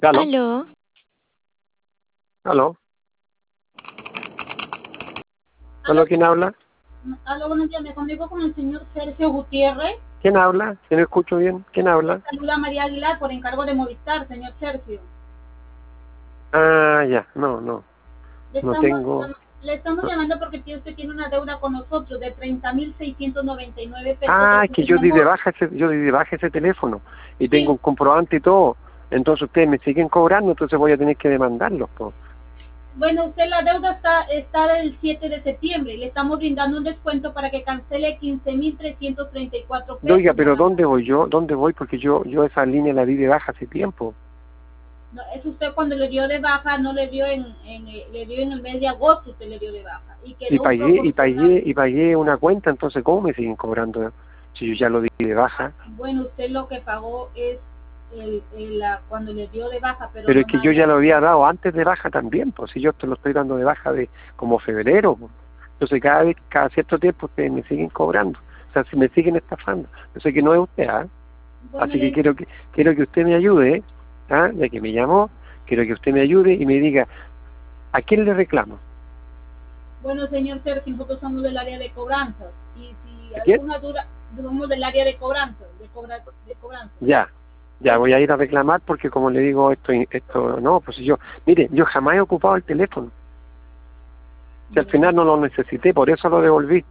Aló, Aló, aló, Aló, aló, ¿quién habla? aló, buenos días. Me comunico con el señor Sergio Gutiérrez. ¿Quién habla? Si no escucho bien, ¿quién habla? Saluda a María Aguilar por encargo de Movistar, señor Sergio. Ah, ya, no, Le no estamos, tengo. le estamos no. llamando porque usted tiene una deuda con nosotros de 30.699 pesos de Ah, es que yo línea di de móvil. baja yo di de baja ese teléfono y tengo Sí, un comprobante y todo. Entonces ustedes me siguen cobrando, entonces voy a tener que demandarlos, po. bueno, usted la deuda está del 7 de septiembre y le estamos brindando un descuento para que cancele 15.334 Oiga, pesos pero nada más. ¿dónde voy yo? ¿Dónde voy? Porque yo esa línea la di de baja hace tiempo. No, es usted cuando le dio de baja, no le dio le dio en el mes de agosto, usted le dio de baja y Y quedó un pagué, y proporcional. pagué, y pagué una cuenta, entonces ¿cómo me siguen cobrando si yo ya lo di de baja? Bueno, usted lo que pagó es cuando le dio de baja, pero Pero no es que yo ya nada. lo había dado antes de baja también, pues si yo te lo estoy dando de baja de como febrero, pues. Entonces cada cierto tiempo ustedes me siguen cobrando, o sea, si me siguen estafando. Yo sé que no es usted, ¿ah? Bueno, Así que quiero que usted me ayude, ¿ah? Ya que me llamó, quiero que usted me ayude y me diga, ¿a quién le reclamo? bueno, señor Sergio, nosotros somos del área de cobranzas y si ¿A quién? alguna duda, somos del área de cobranzas, de cobranzas. Ya Cual- voy a ir a reclamar porque como le digo, esto, no, pues mire, yo jamás he ocupado el teléfono, si al bueno, final no lo necesité, por eso lo devolví.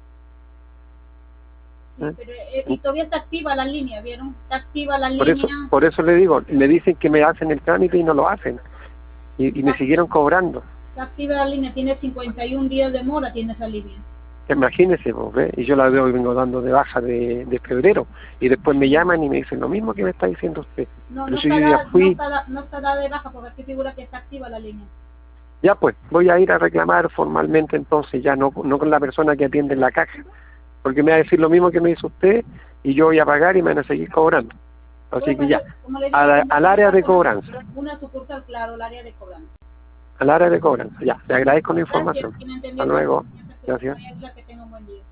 sí, ¿Eh? pero y todavía está activa la línea, ¿vieron? Está activa la Por eso, línea, por eso le digo, me dicen que me hacen el trámite y no lo hacen. Y me está, siguieron cobrando. está activa la línea, tiene 51 días de mora, tiene esa línea. Imagínese, pues, ¿ve? Y yo la vengo dando de baja de febrero. Y después me llaman y me dicen lo mismo que me está diciendo usted. No, Pero si yo ya fui, no está dada de baja porque aquí figura que está activa la línea. ya pues, voy a ir a reclamar formalmente entonces, ya no con la persona que atiende en la caja. Porque me va a decir lo mismo que me dice usted y yo voy a pagar y me van a seguir cobrando. Así que Bueno, ya, como le digo, al área de cobranza. una sucursal, claro, el área de cobranza. Al área de cobranza, ya. Le agradezco la Gracias, información. quien Hasta entendió, gracias, luego. señor Sergio. Gracias. María Isla, que tenga un buen día.